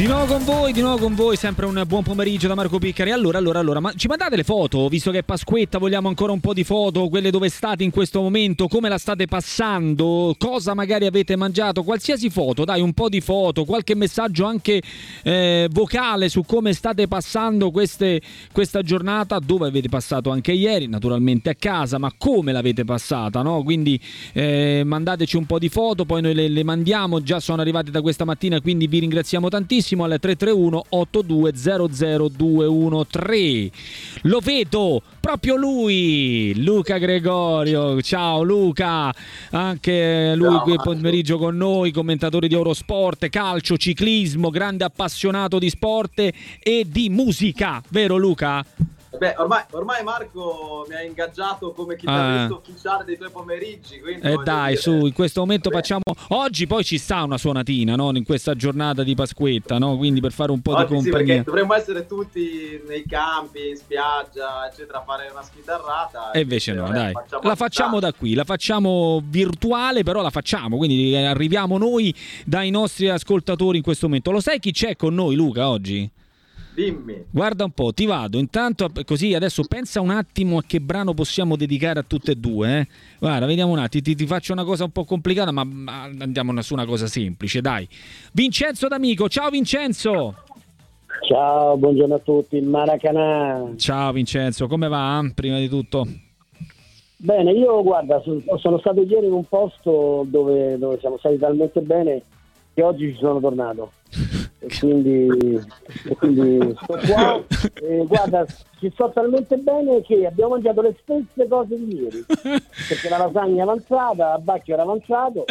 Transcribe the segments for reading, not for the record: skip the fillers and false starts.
Di nuovo con voi, sempre un buon pomeriggio da Marco Piccari. Allora, ma ci mandate le foto? Visto che è Pasquetta, vogliamo ancora un po' di foto, quelle dove state in questo momento, come la state passando, cosa magari avete mangiato, qualsiasi foto, dai, un po' di foto, qualche messaggio anche vocale su come state passando questa giornata, dove avete passato anche ieri, naturalmente a casa, ma come l'avete passata, no? Quindi mandateci un po' di foto, poi noi le mandiamo, già sono arrivate da questa mattina, quindi vi ringraziamo tantissimo. Al 331 8200 213. Lo vedo, proprio lui, Luca Gregorio. Ciao Luca, anche lui qui pomeriggio con noi, commentatore di Eurosport, calcio, ciclismo, grande appassionato di sport e di musica, vero Luca? Beh, ormai Marco mi ha ingaggiato come chitarrista ufficiale dei tuoi pomeriggi, quindi dai, su, in questo momento facciamo. Oggi poi ci sta una suonatina, no? In questa giornata di Pasquetta, no? Quindi per fare un po' oggi di compagnia. Sì, perché dovremmo essere tutti nei campi, in spiaggia, eccetera, a fare una schitarrata. E invece no, dai. La facciamo da qui, la facciamo virtuale, però la facciamo. Quindi arriviamo noi dai nostri ascoltatori in questo momento. Lo sai chi c'è con noi, Luca, oggi? Dimmi. Guarda un po', ti vado intanto così adesso pensa un attimo a che brano possiamo dedicare a tutte e due, Guarda, vediamo un attimo, ti faccio una cosa un po' complicata, ma andiamo su una cosa semplice, dai. Vincenzo D'Amico, ciao Vincenzo. Ciao, buongiorno a tutti, il Maracanã. Ciao Vincenzo, come va? Prima di tutto. Bene, io guarda, sono stato ieri in un posto dove siamo stati talmente bene che oggi ci sono tornato. E quindi sto qua e guarda, ci sto talmente bene che abbiamo mangiato le stesse cose di ieri, perché la lasagna è avanzata, il bacchio era avanzato.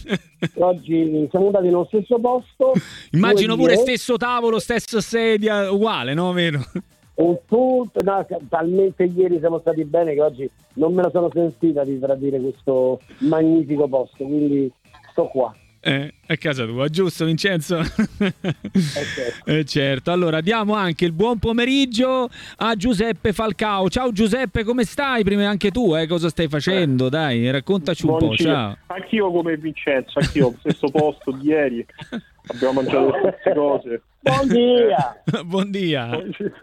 Oggi siamo andati nello stesso posto, immagino pure stesso tavolo, stessa sedia, uguale, no? Vero? Talmente ieri siamo stati bene che oggi non me la sono sentita di tradire questo magnifico posto, quindi sto qua. È casa tua, giusto Vincenzo? Certo. Allora diamo anche il buon pomeriggio a Giuseppe Falcao. Ciao Giuseppe, come stai? Prima anche tu, cosa stai facendo? Dai, raccontaci un po'. Ciao. Anch'io come Vincenzo, anch'io stesso posto di ieri. Abbiamo mangiato le stesse cose. Buon dia.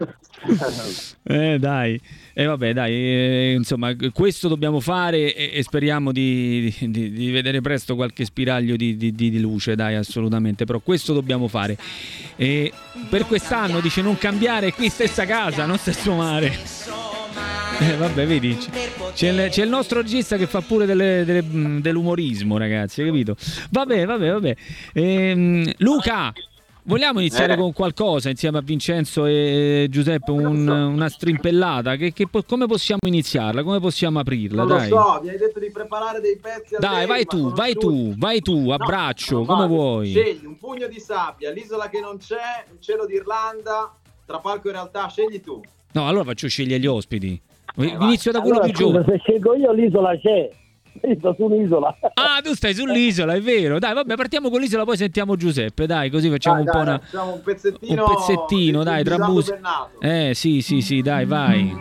Dai. Vabbè, dai, insomma, questo dobbiamo fare e speriamo di vedere presto qualche spiraglio di luce, dai, assolutamente, però questo dobbiamo fare. E per quest'anno dice non cambiare, qui stessa casa, non stesso mare. Vabbè, vedi, c'è il nostro regista che fa pure dell'umorismo, ragazzi, hai capito? Vabbè. Luca, vogliamo iniziare con qualcosa insieme a Vincenzo e Giuseppe, una strimpellata? Come possiamo iniziarla? Come possiamo aprirla? Non dai. Lo so, mi hai detto di preparare dei pezzi. Dai, vai tu, a braccio, come vuoi. Scegli un pugno di sabbia, l'isola che non c'è, il cielo d'Irlanda, Trapalco in realtà, scegli tu. No, allora faccio scegliere gli ospiti. Inizio da quello più giovane. Se scelgo io l'isola c'è. Io sto su un'isola. Ah, tu stai sull'isola, è vero. Dai, vabbè, partiamo con l'isola, poi sentiamo Giuseppe. Dai, così facciamo facciamo un pezzettino, dai, tra musica. Sì, dai, vai.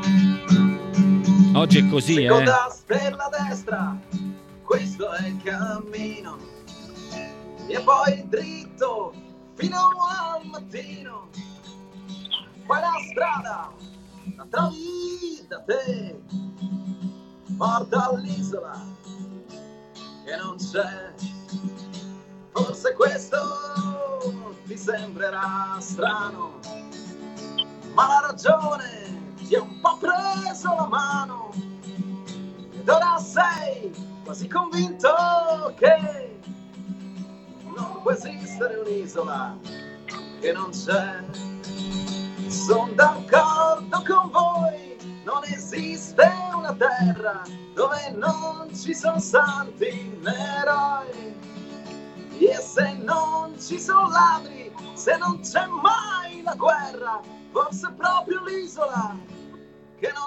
Oggi è così, Seconda per la destra, questo è il cammino. E poi dritto fino al mattino. Poi la strada la trovi da te, porta all'isola che non c'è. Forse questo ti sembrerà strano, ma la ragione ti ha un po' preso la mano ed ora sei quasi convinto che non può esistere un'isola che non c'è. Sono d'accordo con voi, non esiste una terra dove non ci sono santi né eroi. E se non ci sono ladri, se non c'è mai la guerra, forse è proprio l'isola che non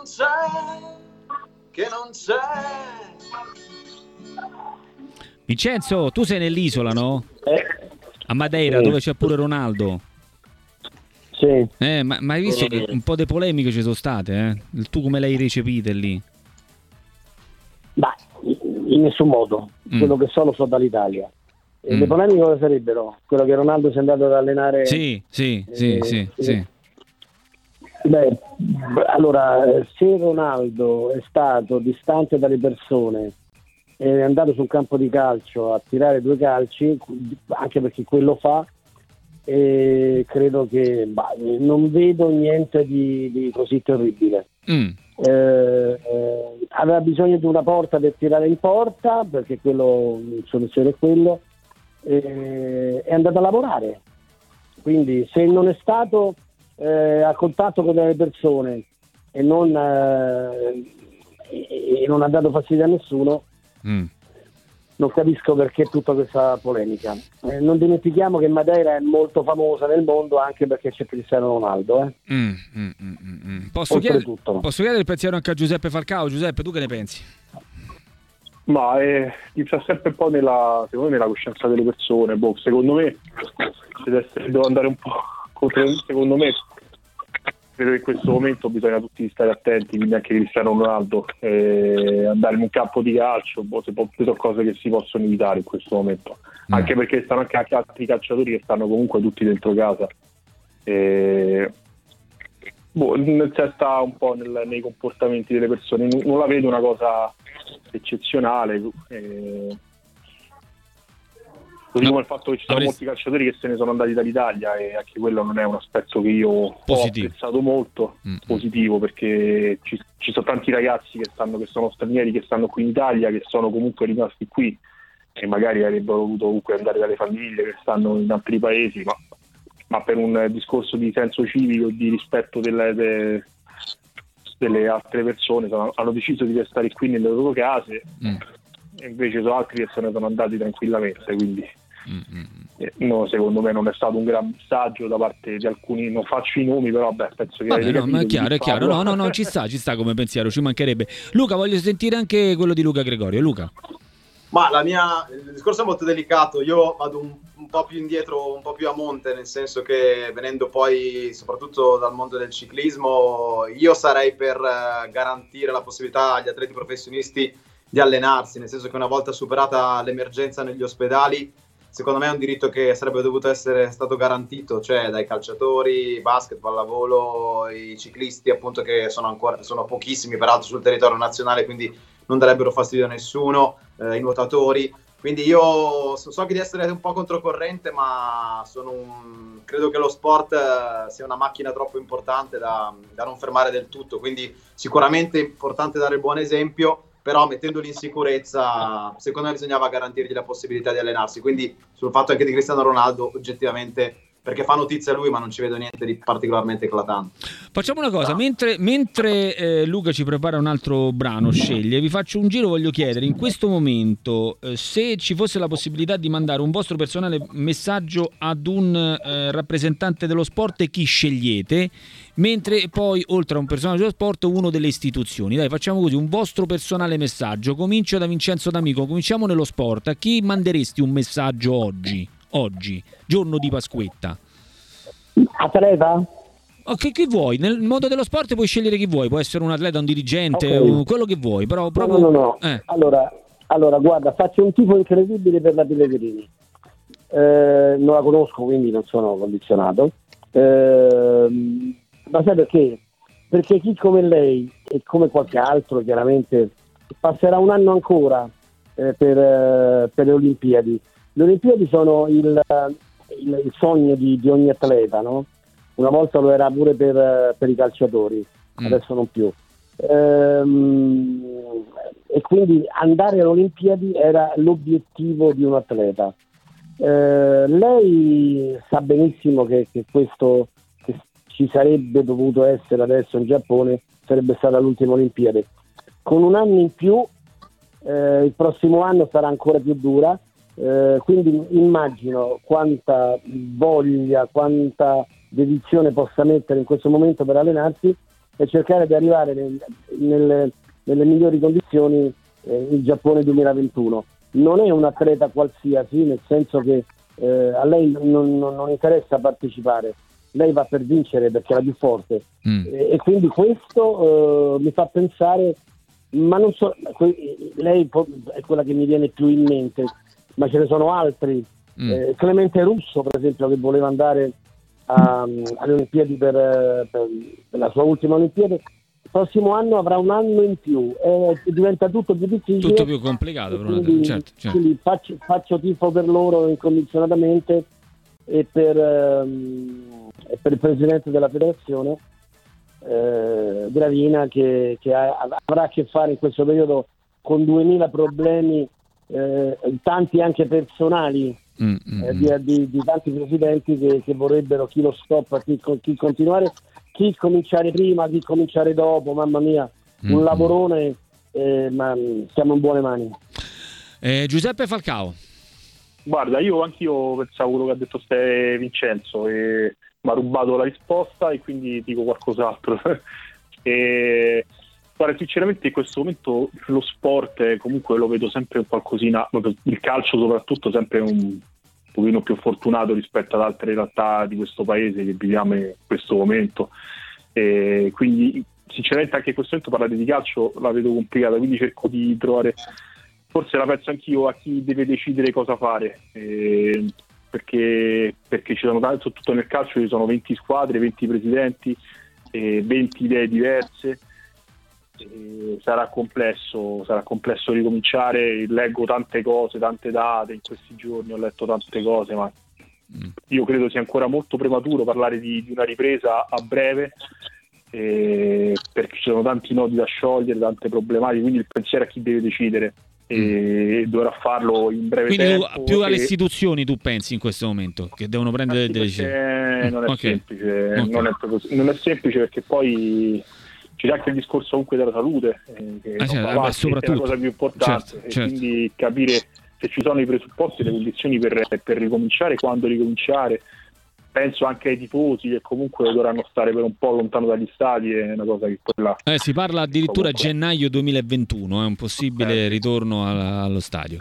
c'è. Vincenzo, tu sei nell'isola, no? A Madeira, dove c'è pure Ronaldo. Sì. Ma hai visto che un po' di polemiche ci sono state, Tu come le hai recepite lì? Beh, in nessun modo. Quello che so lo so dall'Italia. Le polemiche cosa sarebbero? Quello che Ronaldo si è andato ad allenare? Sì. Beh, allora, se Ronaldo è stato distante dalle persone, è andato sul campo di calcio a tirare 2 calci, anche perché quello fa, e credo che non vedo niente di così terribile. Aveva bisogno di una porta per tirare in porta, perché quello, il suo mestiere è quello, è andato a lavorare. Quindi se non è stato a contatto con delle persone e non ha dato fastidio a nessuno, non capisco perché tutta questa polemica. Non dimentichiamo che Madeira è molto famosa nel mondo anche perché c'è Cristiano Ronaldo. Posso chiedere il pensiero anche a Giuseppe Falcao? Giuseppe, tu che ne pensi? Ma sta sempre un po' nella coscienza delle persone. Secondo me devo andare un po' contro. Secondo me credo che in questo momento bisogna tutti stare attenti, quindi anche Cristiano Ronaldo, andare in un campo di calcio, sono cose che si possono evitare in questo momento, anche perché stanno anche altri calciatori che stanno comunque tutti dentro casa. Sta un po' nei comportamenti delle persone, non la vedo una cosa eccezionale, così come il fatto che ci sono molti calciatori che se ne sono andati dall'Italia, e anche quello non è un aspetto che io ho apprezzato molto, positivo, perché ci sono tanti ragazzi che sono stranieri, che stanno qui in Italia, che sono comunque rimasti qui e magari avrebbero voluto comunque andare dalle famiglie che stanno in altri paesi, ma per un discorso di senso civico, di rispetto delle altre persone hanno deciso di restare qui nelle loro case, e invece sono altri che se ne sono andati tranquillamente, quindi secondo me non è stato un gran messaggio da parte di alcuni, non faccio i nomi, però penso che ma è chiaro, no, ci sta come pensiero, ci mancherebbe. Luca, voglio sentire anche quello di Luca Gregorio. Luca. Ma il discorso è molto delicato. Io vado un po' più indietro, un po' più a monte, nel senso che, venendo poi soprattutto dal mondo del ciclismo, io sarei per garantire la possibilità agli atleti professionisti di allenarsi, nel senso che una volta superata l'emergenza negli ospedali, secondo me è un diritto che sarebbe dovuto essere stato garantito, cioè dai calciatori, basket, pallavolo, i ciclisti appunto, che sono pochissimi peraltro sul territorio nazionale, quindi non darebbero fastidio a nessuno, i nuotatori. Quindi io so che di essere un po' controcorrente, ma credo che lo sport sia una macchina troppo importante da non fermare del tutto, quindi sicuramente è importante dare il buon esempio, però mettendoli in sicurezza, secondo me bisognava garantirgli la possibilità di allenarsi. Quindi sul fatto anche di Cristiano Ronaldo, oggettivamente, perché fa notizia lui, ma non ci vedo niente di particolarmente eclatante. Facciamo una cosa, mentre Luca ci prepara un altro brano, sceglie, vi faccio un giro, voglio chiedere in questo momento se ci fosse la possibilità di mandare un vostro personale messaggio ad un rappresentante dello sport, e chi scegliete, mentre poi oltre a un personaggio dello sport uno delle istituzioni. Dai, facciamo così, un vostro personale messaggio. Comincio da Vincenzo D'Amico, cominciamo nello sport. A chi manderesti un messaggio oggi, giorno di Pasquetta? Atleta? Chi vuoi, nel mondo dello sport puoi scegliere chi vuoi, può essere un atleta, un dirigente, quello che vuoi, però proprio... No. Allora, guarda, faccio un tifo incredibile per la Pellegrini. Non la conosco, quindi non sono condizionato. Ma sai perché? Perché chi come lei e come qualche altro chiaramente passerà un anno ancora per le Olimpiadi. Le Olimpiadi sono il sogno di ogni atleta, no? Una volta lo era pure per i calciatori, adesso non più. E quindi andare alle Olimpiadi era l'obiettivo di un atleta. Lei sa benissimo che questo che ci sarebbe dovuto essere adesso in Giappone sarebbe stata l'ultima Olimpiade. Con un anno in più, il prossimo anno sarà ancora più dura. Quindi immagino quanta voglia, quanta dedizione possa mettere in questo momento per allenarsi e cercare di arrivare nelle migliori condizioni il Giappone 2021. Non è un atleta qualsiasi, nel senso che a lei non interessa partecipare, lei va per vincere perché è la più forte, e quindi questo mi fa pensare, ma non so, lei è quella che mi viene più in mente, ma ce ne sono altri Clemente Russo, per esempio, che voleva andare alle Olimpiadi per la sua ultima Olimpiade, il prossimo anno avrà un anno in più, diventa tutto più difficile, tutto più complicato, quindi, certo. Quindi faccio tifo per loro incondizionatamente e per il presidente della federazione, Gravina, che avrà a che fare in questo periodo con 2000 problemi, tanti anche personali, di tanti presidenti che vorrebbero chi lo stoppa, chi continuare, chi cominciare prima, chi cominciare dopo. Mamma mia, un lavorone, ma siamo in buone mani. Giuseppe Falcao. Guarda, anch'io pensavo quello che ha detto Vincenzo e mi ha rubato la risposta e quindi dico qualcos'altro. Guarda, sinceramente in questo momento lo sport comunque lo vedo sempre un qualcosina, il calcio soprattutto, sempre un pochino più fortunato rispetto ad altre realtà di questo paese che viviamo in questo momento, e quindi sinceramente anche in questo momento parlare di calcio la vedo complicata, quindi cerco di trovare, forse la penso anch'io, a chi deve decidere cosa fare, perché ci sono tanti, soprattutto nel calcio ci sono 20 squadre, 20 presidenti, 20 idee diverse. Sarà complesso ricominciare. Leggo tante cose, tante date in questi giorni, ho letto tante cose, ma io credo sia ancora molto prematuro parlare di una ripresa a breve, perché ci sono tanti nodi da sciogliere, tante problematiche, quindi il pensiero a chi deve decidere e dovrà farlo in breve quindi tempo. Più alle istituzioni tu pensi in questo momento che devono prendere delle decisioni? Non è semplice, non è semplice, perché poi c'è anche il discorso comunque della salute, che soprattutto è la cosa più importante, certo. Quindi capire se ci sono i presupposti, le condizioni per ricominciare, quando ricominciare. Penso anche ai tifosi che comunque dovranno stare per un po' lontano dagli stadi, è una cosa che quella... si parla addirittura gennaio 2021, è un possibile ritorno allo stadio.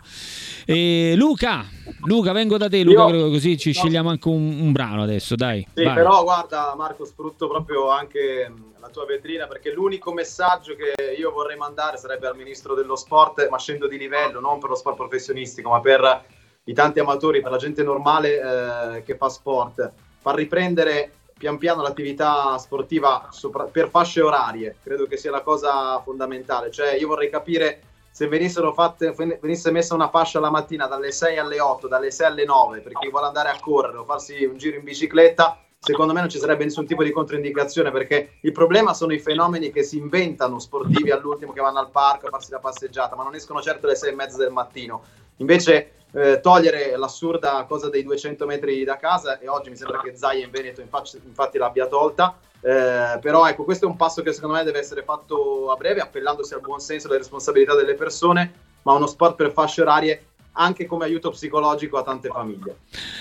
Luca, vengo da te, Luca, così ci scegliamo anche un brano adesso, dai. Sì, vai. Però guarda Marco, sfrutto proprio anche la tua vetrina, perché l'unico messaggio che io vorrei mandare sarebbe al ministro dello sport, ma scendo di livello, non per lo sport professionistico, ma per i tanti amatori, per la gente normale che fa sport, far riprendere pian piano l'attività sportiva per fasce orarie. Credo che sia la cosa fondamentale. Cioè, io vorrei capire se venisse messa una fascia la mattina dalle 6 alle 8, dalle 6 alle 9, per chi vuole andare a correre o farsi un giro in bicicletta. Secondo me non ci sarebbe nessun tipo di controindicazione, perché il problema sono i fenomeni che si inventano sportivi all'ultimo, che vanno al parco a farsi la passeggiata, ma non escono certo alle 6:30 del mattino. Invece togliere l'assurda cosa dei 200 metri da casa, e oggi mi sembra che Zaia in Veneto infatti l'abbia tolta, però ecco, questo è un passo che secondo me deve essere fatto a breve, appellandosi al buon senso e alle responsabilità delle persone, ma uno sport per fasce orarie anche come aiuto psicologico a tante famiglie.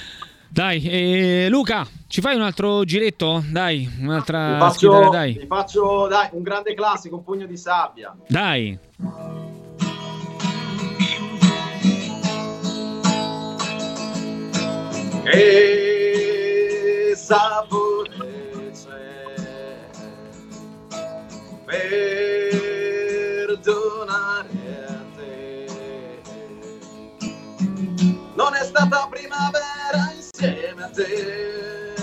Dai, Luca, ci fai un altro giretto? Dai, un'altra sfida, dai. Vi faccio un grande classico, un pugno di sabbia. Dai. E sapore c'è perdonare a te. Non è stata primavera insieme a te,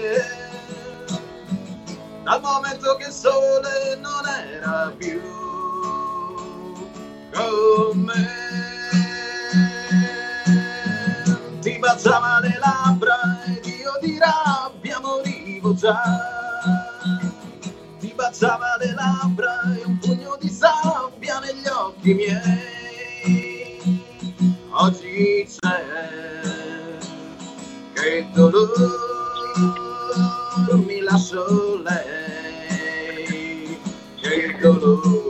dal momento che il sole non era più con me. Ti baciava le labbra ed io di rabbia morivo già. Ti baciava le labbra e un pugno di sabbia negli occhi miei. Oggi c'è che dolore mi lascio lei, che dolore.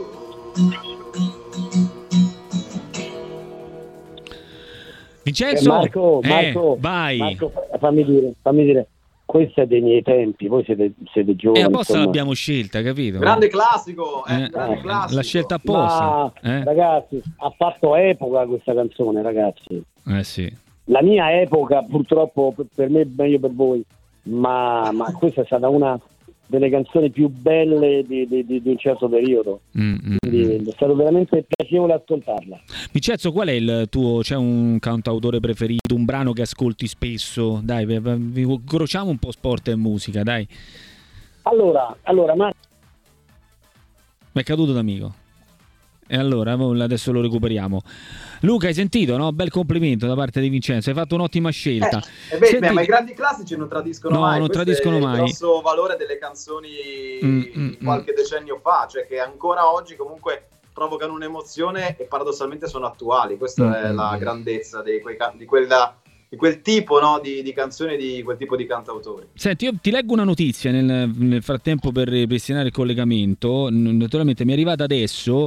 Vincenzo, Marco, vai. Marco, fammi dire, questo è dei miei tempi, voi siete giovani. Apposta l'abbiamo scelta, capito? Grande classico, grande classico. La scelta apposta. Ragazzi, ha fatto epoca questa canzone, ragazzi. Sì. La mia epoca, purtroppo, per me meglio per voi, ma questa è stata una delle canzoni più belle di un certo periodo. Quindi è stato veramente piacevole ascoltarla. Vincenzo, qual è il tuo, c'è un cantautore preferito, un brano che ascolti spesso? Dai, incrociamo un po' sport e musica, dai. Allora, ma mi è caduto d'amico. E allora adesso lo recuperiamo. Luca, hai sentito, no? Bel complimento da parte di Vincenzo, hai fatto un'ottima scelta. Ma i grandi classici non tradiscono mai. Non tradiscono mai. Il grosso valore delle canzoni di qualche decennio fa, cioè che ancora oggi comunque provocano un'emozione e paradossalmente sono attuali. Questa è la grandezza di quel tipo, no, di canzoni, di quel tipo di cantautori. Senti, io ti leggo una notizia nel frattempo per ripristinare il collegamento. Naturalmente mi è arrivata adesso.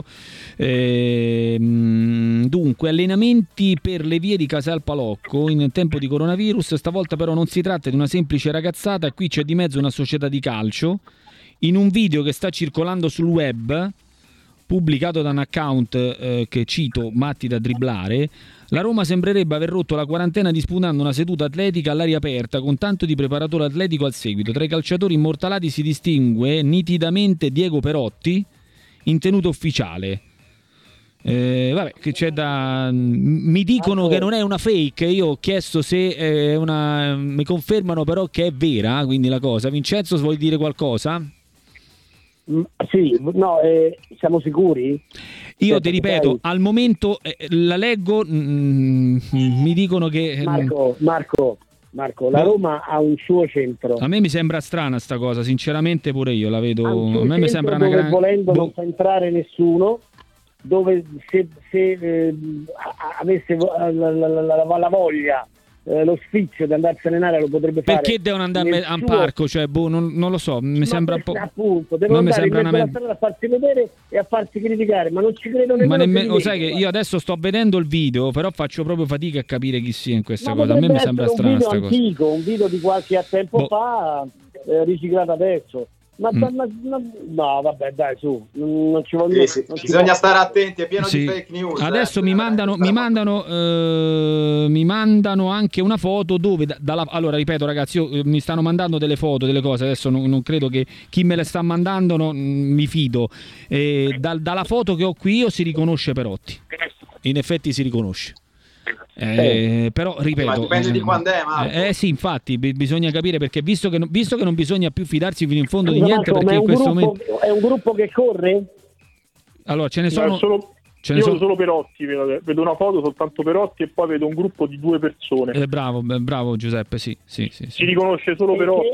Dunque, allenamenti per le vie di Casal Palocco in tempo di coronavirus. Stavolta però non si tratta di una semplice ragazzata, qui c'è di mezzo una società di calcio. In un video che sta circolando sul web, pubblicato da un account che cito, Matti da dribblare, la Roma sembrerebbe aver rotto la quarantena disputando una seduta atletica all'aria aperta con tanto di preparatore atletico al seguito. Tra i calciatori immortalati si distingue nitidamente Diego Perotti in tenuta ufficiale. Vabbè, che c'è da... Mi dicono che non è una fake, io ho chiesto se è una... Mi confermano però che è vera, quindi la cosa. Vincenzo, vuoi dire qualcosa? Sì, no, siamo sicuri? Io ti ripeto, al momento la leggo, mi dicono che... Marco, la Roma ha un suo centro. A me mi sembra strana sta cosa, sinceramente pure io la vedo... A me mi sembra una gran... volendo non fa entrare nessuno, dove se avesse la voglia, lo sfizio di andarsene in area lo potrebbe fare. Perché devono andare a un parco? Cioè, non lo so, mi sembra un po'... Appunto, devono andare in mezzo alla strada a farsi vedere e a farsi criticare, ma non ci credo nemmeno. Lo sai che io adesso sto vedendo il video, però faccio proprio fatica a capire chi sia in questa cosa. A me mi sembra strana sta cosa. Un video di qualche tempo fa, riciclato adesso. No, vabbè, dai, su, non ci voglio. Bisogna stare attenti, è pieno di fake news. Adesso mi mandano anche una foto dove allora ripeto ragazzi, mi stanno mandando delle foto, delle cose, adesso non credo che chi me le sta mandando mi fido. Dalla foto che ho qui io si riconosce Perotti. In effetti si riconosce. Però ripeto, ma dipende di quando è, Marco. Sì, infatti bisogna capire, perché visto che non bisogna più fidarsi fino in fondo di niente, perché in questo momento è un gruppo che corre? Allora ce ne sono vedo solo Perotti, vedo una foto soltanto Perotti e poi vedo un gruppo di 2 persone. Bravo Giuseppe, sì. Si riconosce solo Perotti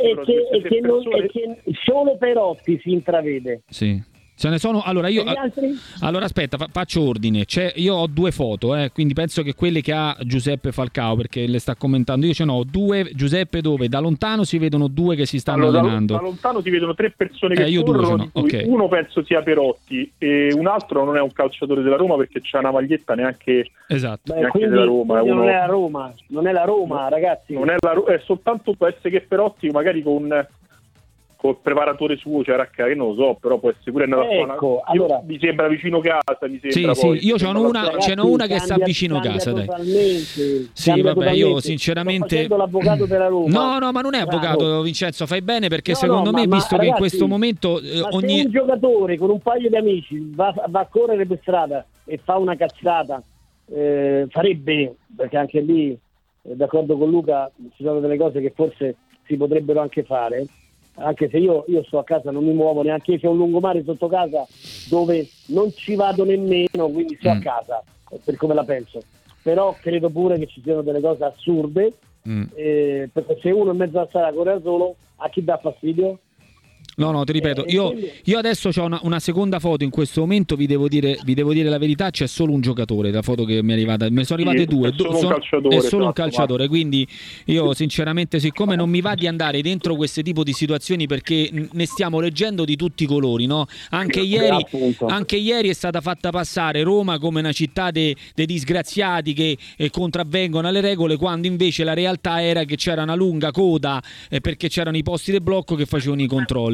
e solo Perotti si intravede. Sì. Ce ne sono, allora aspetta, faccio ordine. Io ho 2 foto, quindi penso che quelle che ha Giuseppe Falcao, perché le sta commentando, io ce n'ho 2, Giuseppe, dove da lontano si vedono 2 che si stanno allenando. Da lontano si vedono 3 persone che corrono, okay. Uno penso sia Perotti e un altro non è un calciatore della Roma perché c'ha una maglietta neanche, esatto. Neanche della Roma. Non è la Roma, ragazzi. Non è è soltanto, può essere che Perotti magari con col preparatore suo, cioè che non lo so, però può essere pure allora, mi sembra vicino casa, mi sembra. Sì, io ce n'ho una che sta vicino casa, dai. Sì, vabbè, io sinceramente l'avvocato della Roma. No, ma non è avvocato, Vincenzo, fai bene, perché secondo me, visto che in questo momento se un giocatore con un paio di amici va a correre per strada e fa una cazzata, farebbe, perché anche lì d'accordo con Luca, ci sono delle cose che forse si potrebbero anche fare. Anche se io sto a casa, non mi muovo neanche, c'è un lungomare sotto casa dove non ci vado nemmeno, quindi sto a casa, per come la penso. Però credo pure che ci siano delle cose assurde, perché se uno in mezzo alla strada corre da solo, a chi dà fastidio? No, ti ripeto, io adesso ho una seconda foto in questo momento, vi devo dire la verità, c'è solo un giocatore, la foto che mi è arrivata, me ne sono arrivate 2, è solo un calciatore, quindi io sinceramente, siccome non mi va di andare dentro queste tipo di situazioni, perché ne stiamo leggendo di tutti i colori, no? Anche ieri è stata fatta passare Roma come una città dei disgraziati che contravvengono alle regole, quando invece la realtà era che c'era una lunga coda perché c'erano i posti del blocco che facevano i controlli.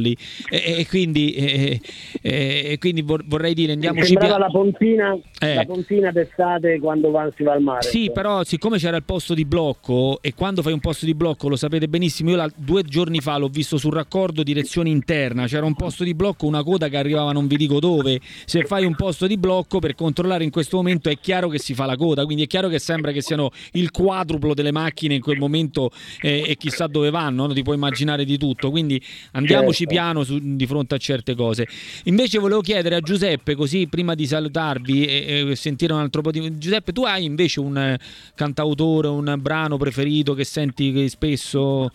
controlli e quindi vorrei dire, andiamoci sembrava la pontina d'estate quando si va al mare. Sì, però siccome c'era il posto di blocco, e quando fai un posto di blocco lo sapete benissimo, io 2 giorni fa l'ho visto sul raccordo direzione interna, c'era un posto di blocco, una coda che arrivava non vi dico dove. Se fai un posto di blocco per controllare in questo momento è chiaro che si fa la coda, quindi è chiaro che sembra che siano il quadruplo delle macchine in quel momento e chissà dove vanno, no? Ti puoi immaginare di tutto, quindi andiamoci piano di fronte a certe cose. Invece volevo chiedere a Giuseppe, così prima di salutarvi e sentire un altro po' di... Giuseppe, tu hai invece un cantautore, un brano preferito che senti spesso?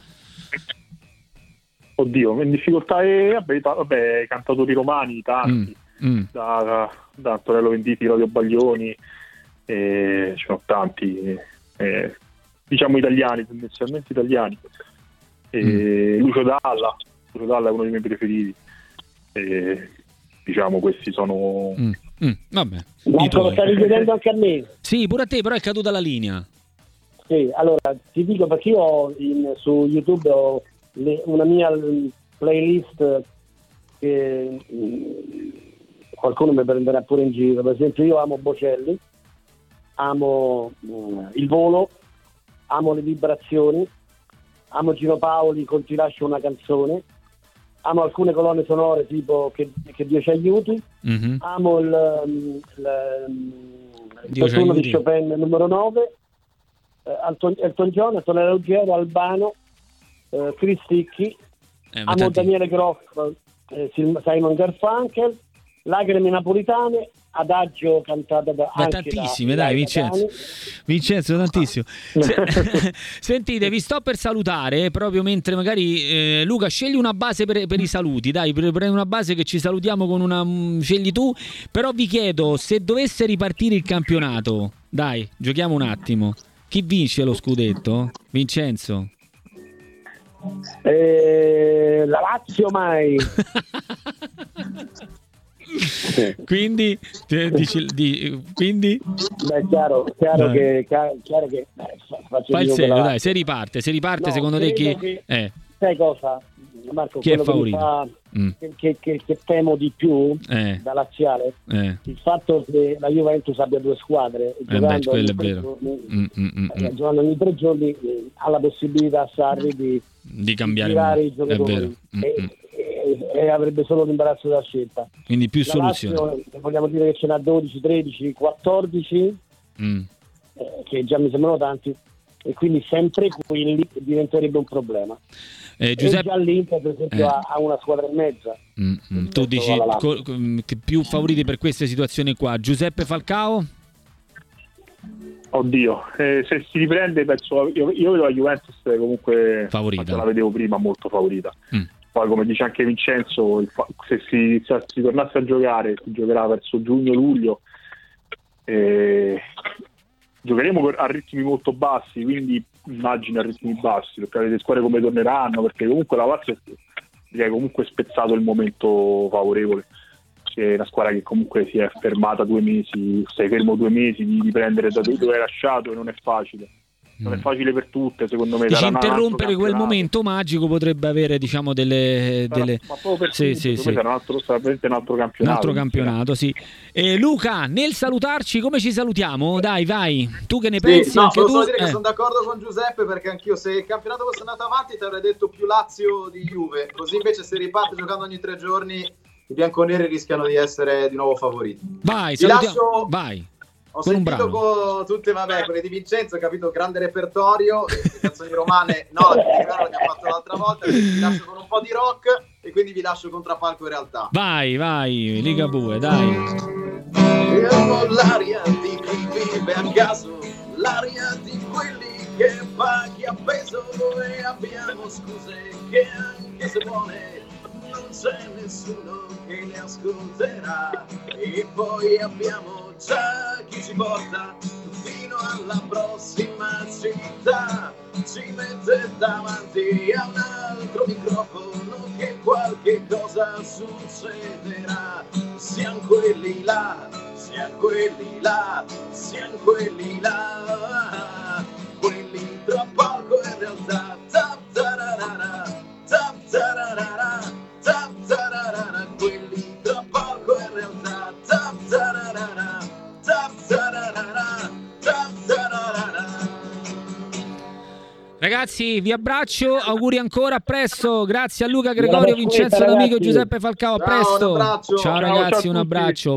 Oddio, in difficoltà vabbè, cantatori romani tanti, da Antonello Venditti, Claudio Baglioni, ce sono tanti, diciamo italiani, tendenzialmente italiani. Lucio Dalla è uno dei miei preferiti, diciamo questi sono... Vabbè. Marco, lo stavi chiedendo anche a me? Sì, pure a te, però è caduta la linea. Sì, allora ti dico, perché io ho su YouTube ho una mia playlist che qualcuno mi prenderà pure in giro. Per esempio, io amo Bocelli, amo Il Volo, amo Le Vibrazioni, amo Gino Paoli con Ti lascio una canzone, amo alcune colonne sonore tipo Che Dio ci aiuti, amo il turno di Chopin numero 9, Elton John, Antonella Ruggiero, Albano, Chris Ticchi, amo Daniele Groff, Simon Garfunkel, Lacrime napolitane, Adagio cantata da tantissime, dai Vincenzo tantissimo. Sentite, vi sto per salutare proprio mentre magari Luca scegli una base per i saluti, dai, prendi una base che ci salutiamo con una, scegli tu, però vi chiedo se dovesse ripartire il campionato, dai, giochiamo un attimo, chi vince lo scudetto? Vincenzo? La Lazio mai. Quindi quindi beh, chiaro che fa il segno, dai, se riparte no, secondo te chi sai cosa, Marco, chi è favorito? Che temo di più da laziale, il fatto che la Juventus abbia 2 squadre giocando ogni 3 giorni ha la possibilità Sarri di cambiare i giocatori e avrebbe solo l'imbarazzo della scelta, quindi più soluzioni. Vogliamo dire che ce n'ha 12, 13, 14 che già mi sembrano tanti, e quindi sempre quelli diventerebbe un problema. Giuseppe, e già l'Inter per esempio ha una squadra e mezza. Tu dici più favoriti per queste situazioni qua. Giuseppe Falcao? Oddio, se si riprende penso io vedo la Juventus comunque favorita, la vedevo prima molto favorita. Poi come dice anche Vincenzo, se si tornasse a giocare, si giocherà verso giugno-luglio, giocheremo a ritmi molto bassi, quindi immagino a ritmi bassi, perché le squadre come torneranno, perché comunque la Lazio direi comunque spezzato il momento favorevole, è una squadra che comunque si è fermata 2 mesi, sei fermo 2 mesi di riprendere da dove hai lasciato, e non è facile. Non è facile per tutte, secondo me. Dici, interrompere quel momento magico potrebbe avere, diciamo, delle... Ma proprio per sì. sarà un altro campionato. Un altro campionato, sì. Luca, nel salutarci, come ci salutiamo? Dai, vai. Tu che ne pensi? No, anche tu? Dire che sono d'accordo con Giuseppe, perché anch'io, se il campionato fosse andato avanti ti avrei detto più Lazio di Juve. Così invece se riparte giocando ogni 3 giorni, i bianconeri rischiano di essere di nuovo favoriti. Vai, lascio... Vai. Ho sentito con tutte, quelle di Vincenzo, ho capito, grande repertorio, le canzoni romane, no, l'abbiamo fatto l'altra volta, quindi vi lascio con un po' di rock e quindi vi lascio Contrappalco in realtà. Vai, Ligabue, dai. Io l'aria di chi vive a caso, l'aria di quelli che paghi a peso, e abbiamo scuse che anche se buone non c'è nessuno che le ascolterà, e poi abbiamo già chi ci porta fino alla prossima città, ci mette davanti a un altro microfono che qualche cosa succederà. Siamo quelli là, quelli tra poco in realtà. Tap tararara, tap tararara, tap Ragazzi, vi abbraccio, auguri ancora, a presto. Grazie a Luca Gregorio, Vincenzo D'Amico, Giuseppe Falcao, a presto. Ciao, ciao ragazzi, un abbraccio.